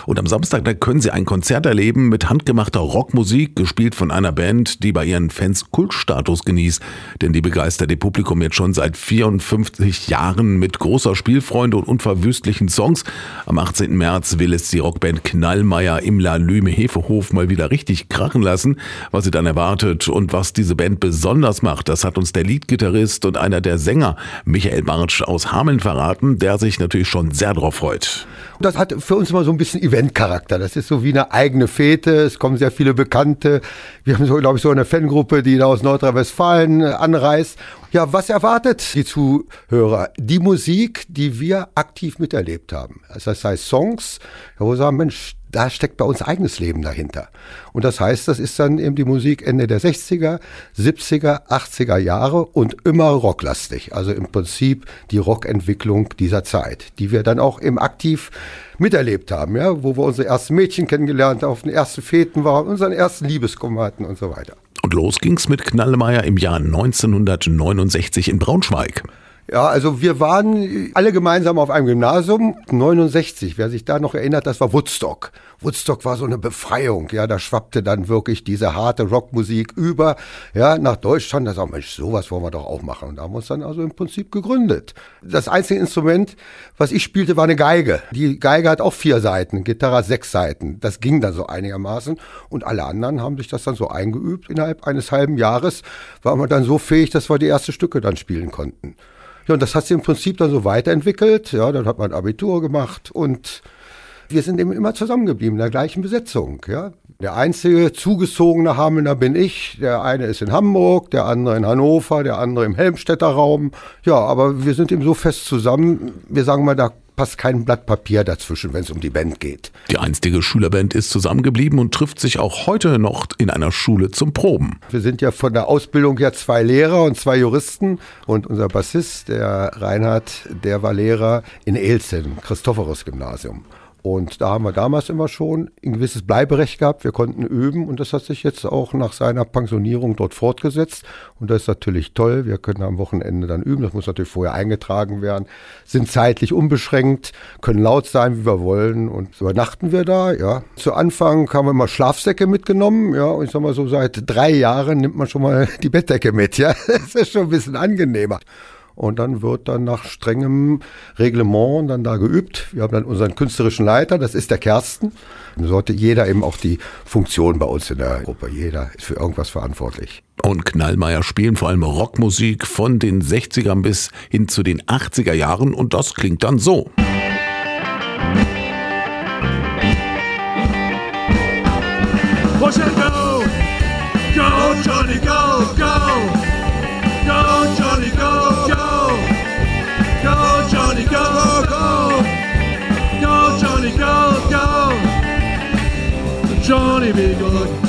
Und am Samstag, da können Sie ein Konzert erleben mit handgemachter Rockmusik, gespielt von einer Band, die bei ihren Fans Kultstatus genießt. Denn die begeistert ihr Publikum jetzt schon seit 54 Jahren mit großer Spielfreude und unverwüstlichen Songs. Am 18. März will es die Rockband Knallmeier im La Lüme Hefehof mal wieder richtig krachen lassen. Was sie dann erwartet und was diese Band besonders macht, das hat uns der Leadgitarrist und einer der Sänger, Michael Bartsch aus Hameln, verraten, der sich natürlich schon sehr drauf freut. Das hat für uns immer so ein bisschen Eventcharakter. Das ist so wie eine eigene Fete. Es kommen sehr viele Bekannte. Wir haben so, glaube ich, so eine Fangruppe, die da aus Nordrhein-Westfalen anreist. Ja, was erwartet die Zuhörer? Die Musik, die wir aktiv miterlebt haben. Also das heißt Songs, wo wir sagen, Mensch, da steckt bei uns eigenes Leben dahinter. Und das heißt, das ist dann eben die Musik Ende der 60er, 70er, 80er Jahre und immer rocklastig. Also im Prinzip die Rockentwicklung dieser Zeit, die wir dann auch eben aktiv miterlebt haben, ja, wo wir unsere ersten Mädchen kennengelernt haben, auf den ersten Feten waren, unseren ersten Liebeskummer hatten und so weiter. Und los ging's mit Knallmeier im Jahr 1969 in Braunschweig. Ja, also wir waren alle gemeinsam auf einem Gymnasium, 69, wer sich da noch erinnert, das war Woodstock. Woodstock war so eine Befreiung, ja, da schwappte dann wirklich diese harte Rockmusik über, ja, nach Deutschland, da sagen wir, Mensch, sowas wollen wir doch auch machen. Und da haben wir uns dann also im Prinzip gegründet. Das einzige Instrument, was ich spielte, war eine Geige. Die Geige hat auch 4 Saiten, Gitarre hat 6 Saiten. Das ging dann so einigermaßen. Und alle anderen haben sich das dann so eingeübt. Innerhalb eines halben Jahres waren wir dann so fähig, dass wir die ersten Stücke dann spielen konnten. Ja, und das hat sich im Prinzip dann so weiterentwickelt. Ja, dann hat man Abitur gemacht und wir sind eben immer zusammengeblieben, in der gleichen Besetzung. Ja. Der einzige zugezogene Hamelner bin ich. Der eine ist in Hamburg, der andere in Hannover, der andere im Helmstedter Raum. Ja, aber wir sind eben so fest zusammen. Wir sagen mal, da passt kein Blatt Papier dazwischen, wenn es um die Band geht. Die einstige Schülerband ist zusammengeblieben und trifft sich auch heute noch in einer Schule zum Proben. Wir sind ja von der Ausbildung her 2 Lehrer und 2 Juristen. Und unser Bassist, der Reinhard, der war Lehrer in Elzen, Christophorus-Gymnasium. Und da haben wir damals immer schon ein gewisses Bleiberecht gehabt. Wir konnten üben und das hat sich jetzt auch nach seiner Pensionierung dort fortgesetzt. Und das ist natürlich toll. Wir können am Wochenende dann üben. Das muss natürlich vorher eingetragen werden. Sind zeitlich unbeschränkt, können laut sein, wie wir wollen. Und so übernachten wir da, ja. Zu Anfang haben wir immer Schlafsäcke mitgenommen, ja. Und ich sag mal so, seit 3 Jahren nimmt man schon mal die Bettdecke mit, ja. Das ist schon ein bisschen angenehmer. Und dann wird dann nach strengem Reglement dann da geübt. Wir haben dann unseren künstlerischen Leiter, das ist der Kersten. Dann sollte jeder eben auch die Funktion bei uns in der Gruppe. Jeder ist für irgendwas verantwortlich. Und Knallmeier spielen vor allem Rockmusik von den 60ern bis hin zu den 80er Jahren und das klingt dann so. Push and go! Go, Johnny, go, go! Go, Johnny, go, go! Go, Johnny, go, go! Go, Johnny, go, go! Johnny, be good.